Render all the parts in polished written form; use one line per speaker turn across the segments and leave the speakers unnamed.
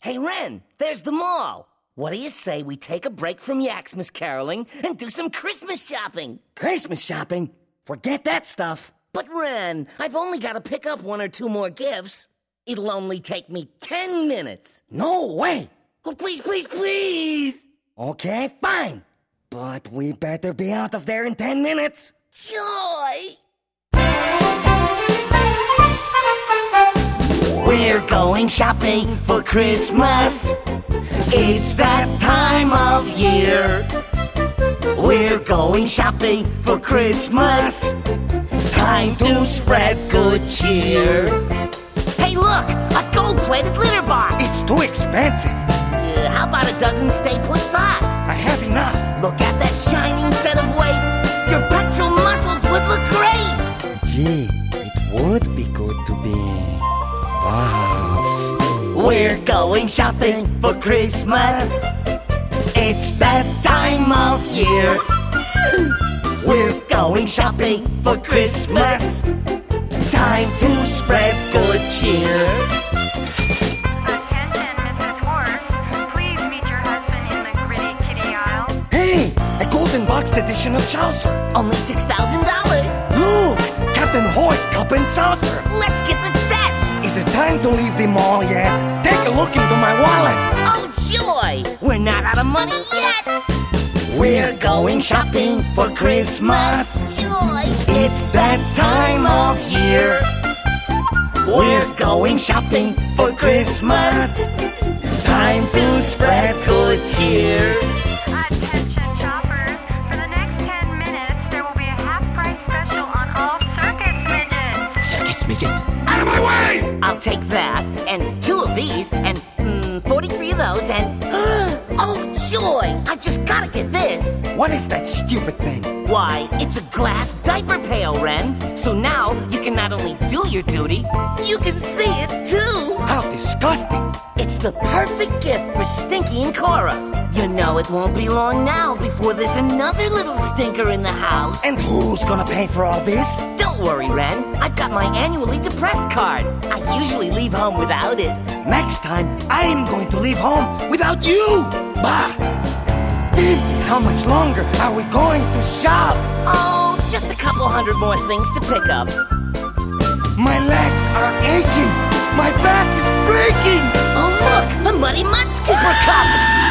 Hey, Ren, there's the mall. What do you say we take a break from Yaxmas caroling and do some Christmas shopping?
Christmas shopping? Forget that stuff.
But, Ren, I've only got to pick up 1 or 2 more gifts. It'll only take me 10 minutes.
No way.
Oh, please, please, please.
Okay, fine. But we better be out of there in 10 minutes.
Joy! We're going shopping for Christmas. It's that time of year. We're going shopping for Christmas. Time to spread good cheer. Hey, look! A gold-plated litter box!
It's too expensive.
How about a dozen stay-put socks?
I have enough.
Look at that shining set of weights. Your petrol muscles would look great.
Gee, it would be good to be buff.
We're going shopping for Christmas. It's that time of year. We're going shopping for Christmas. Time to spread good cheer.
Attention, Mrs. Horse. Please meet your husband in the gritty kitty aisle.
Hey, a golden boxed edition of Chaucer.
Only $6,000.
Look, Captain Hoyt, cup and saucer.
Let's get the set.
Is it time to leave the mall yet? Take a look into my wallet.
Oh, joy! We're not out of money yet. We're going shopping for Christmas. Joy! It's that time of year. We're going shopping for Christmas. Time to spread good cheer.
Attention, shoppers. For the next 10 minutes, there will be a half-price special on all circus midgets.
Circus midgets.
Out of my way!
I'll take that, and 2 of these, and 43 of those, and... Oh, joy! I've just gotta get this.
What is that stupid thing?
Why, it's a glass diaper pail, Ren. So now you can not only do your duty, you can see it too.
How disgusting.
It's the perfect gift for Stinky and Cora. You know it won't be long now before there's another little stinker in the house.
And who's gonna pay for all this?
Don't worry, Ren. I've got my annually depressed card. I usually leave home without it.
Next time, I am going to leave home without you! Bah! Steve, how much longer are we going to shop?
Oh, just a couple hundred more things to pick up.
My legs are aching! My back is breaking!
Oh, look! A Muddy Mud Skipper cup!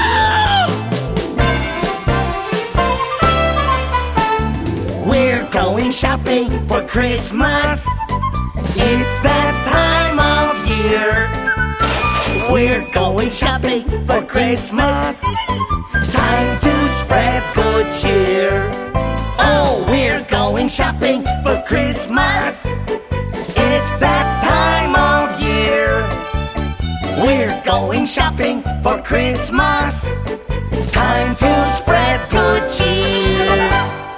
We're going shopping for Christmas. It's that time of year. We're going shopping for Christmas. Time to spread good cheer. Oh, we're going shopping for Christmas. It's that time of year. We're going shopping for Christmas. Time to spread good cheer.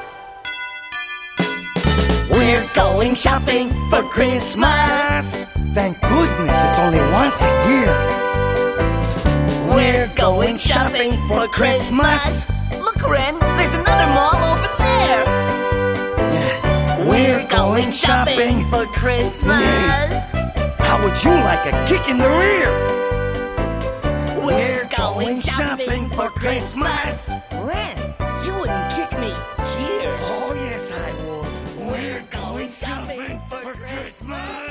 We're going shopping for Christmas.
Thank goodness it's only once a year.
We're going shopping for Christmas. Look, Ren, there's another mall over there. We're going shopping for Christmas.
How would you like a kick in the rear?
We're going shopping for Christmas. Ren, you wouldn't kick me here.
Oh, yes, I would.
We're going shopping for Christmas.